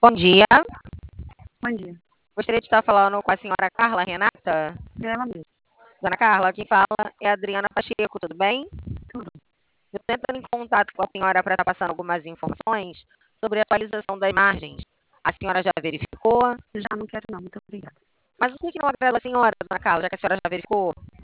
Bom dia, Bom dia. gostaria de estar falando com a senhora Carla Renata. É ela mesmo. Dona Carla, quem fala é a Adriana Pacheco, tudo bem? Tudo. Eu estou entrando em contato com a senhora para estar passando algumas informações sobre a atualização das margens. A senhora já verificou? Já não quero não, muito obrigada. Mas o que não agrada a senhora, Dona Carla, já que a senhora já verificou?